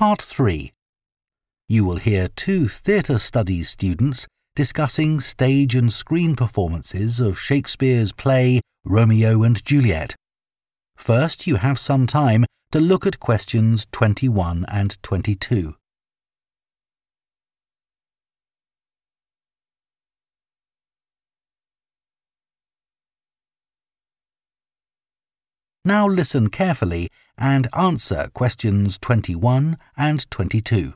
Part 3. You will hear 2 theatre studies students discussing stage and screen performances of Shakespeare's play Romeo and Juliet. First, you have some time to look at questions 21 and 22. Now listen carefully and answer questions 21 and 22.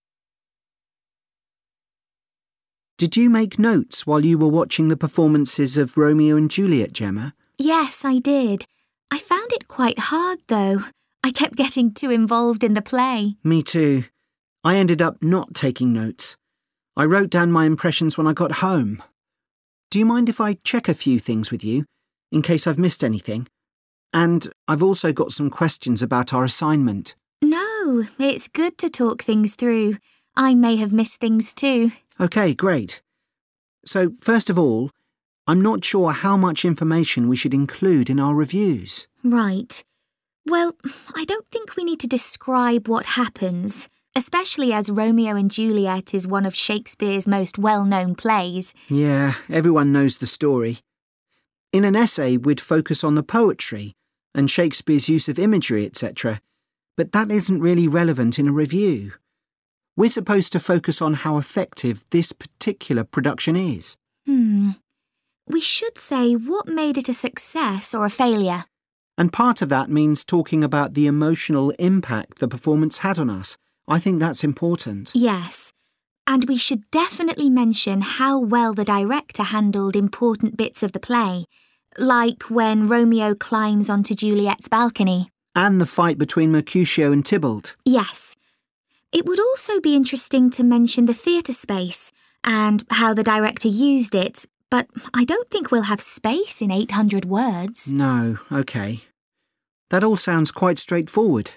Did you make notes while you were watching the performances of Romeo and Juliet, Gemma? Yes, I did. I found it quite hard, though. I kept getting too involved in the play. Me too. I ended up not taking notes. I wrote down my impressions when I got home. Do you mind if I check a few things with you, in case I've missed anything? And I've also got some questions about our assignment. No, it's good to talk things through. I may have missed things too. OK, great. So, first of all, I'm not sure how much information we should include in our reviews. Right. Well, I don't think we need to describe what happens, especially as Romeo and Juliet is one of Shakespeare's most well-known plays. Yeah, everyone knows the story. In an essay, we'd focus on the poetry and Shakespeare's use of imagery, etc., but that isn't really relevant in a review. We're supposed to focus on how effective this particular production is. We should say what made it a success or a failure. And part of that means talking about the emotional impact the performance had on us. I think that's important. Yes. And we should definitely mention how well the director handled important bits of the play, like when Romeo climbs onto Juliet's balcony. And the fight between Mercutio and Tybalt. Yes. It would also be interesting to mention the theatre space and how the director used it, but I don't think we'll have space in 800 words. No, OK. That all sounds quite straightforward.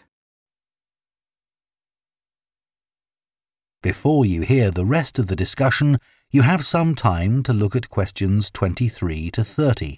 Before you hear the rest of the discussion, you have some time to look at questions 23 to 30.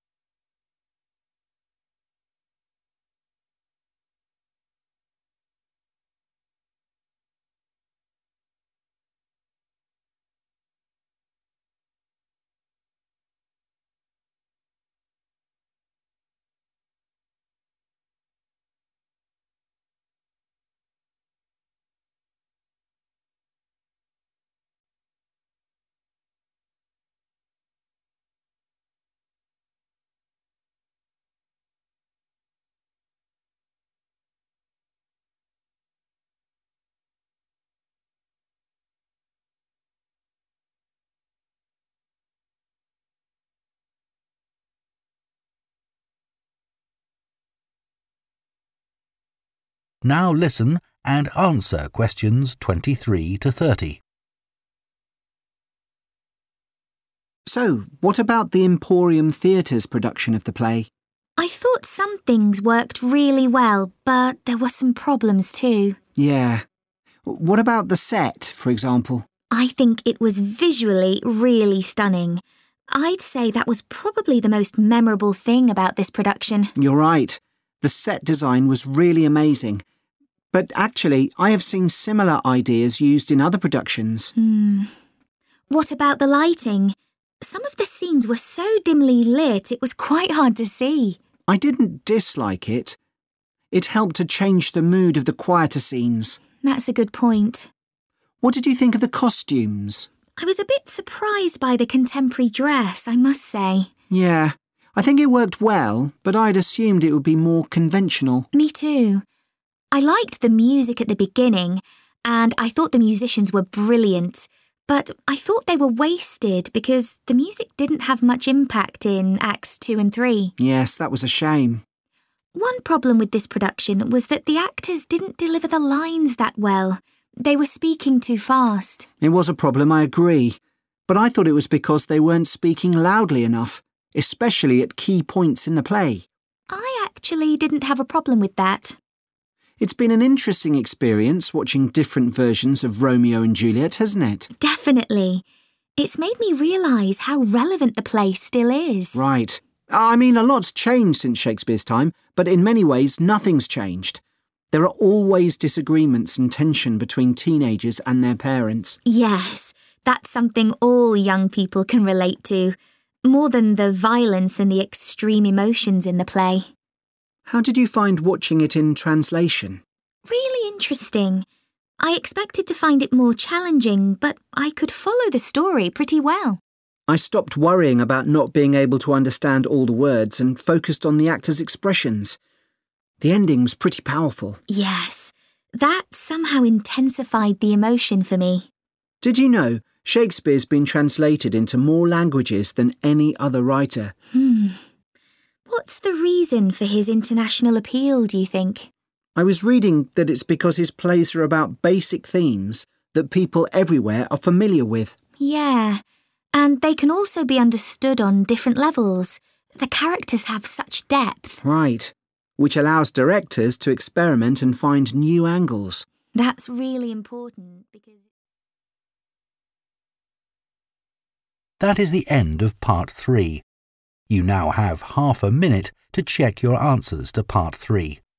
Now listen and answer questions 23 to 30. So, what about the Emporium Theatre's production of the play? I thought some things worked really well, but there were some problems too. Yeah. What about the set, for example? I think it was visually really stunning. I'd say that was probably the most memorable thing about this production. You're right. The set design was really amazing. But actually, I have seen similar ideas used in other productions. What about the lighting? Some of the scenes were so dimly lit, it was quite hard to see. I didn't dislike it. It helped to change the mood of the quieter scenes. That's a good point. What did you think of the costumes? I was a bit surprised by the contemporary dress, I must say. Yeah, I think it worked well, but I'd assumed it would be more conventional. Me too. I liked the music at the beginning, and I thought the musicians were brilliant, but I thought they were wasted because the music didn't have much impact in Acts 2 and 3. Yes, that was a shame. One problem with this production was that the actors didn't deliver the lines that well. They were speaking too fast. It was a problem, I agree. But I thought it was because they weren't speaking loudly enough, especially at key points in the play. I actually didn't have a problem with that. It's been an interesting experience watching different versions of Romeo and Juliet, hasn't it? Definitely. It's made me realise how relevant the play still is. Right. I mean, a lot's changed since Shakespeare's time, but in many ways nothing's changed. There are always disagreements and tension between teenagers and their parents. Yes, that's something all young people can relate to, more than the violence and the extreme emotions in the play. How did you find watching it in translation? Really interesting. I expected to find it more challenging, but I could follow the story pretty well. I stopped worrying about not being able to understand all the words and focused on the actors' expressions. The ending's pretty powerful. Yes, that somehow intensified the emotion for me. Did you know Shakespeare's been translated into more languages than any other writer? What's the reason for his international appeal, do you think? I was reading that it's because his plays are about basic themes that people everywhere are familiar with. Yeah, and they can also be understood on different levels. The characters have such depth. Right, which allows directors to experiment and find new angles. That's really important because... That is the end of Part 3. You now have half a minute to check your answers to Part 3.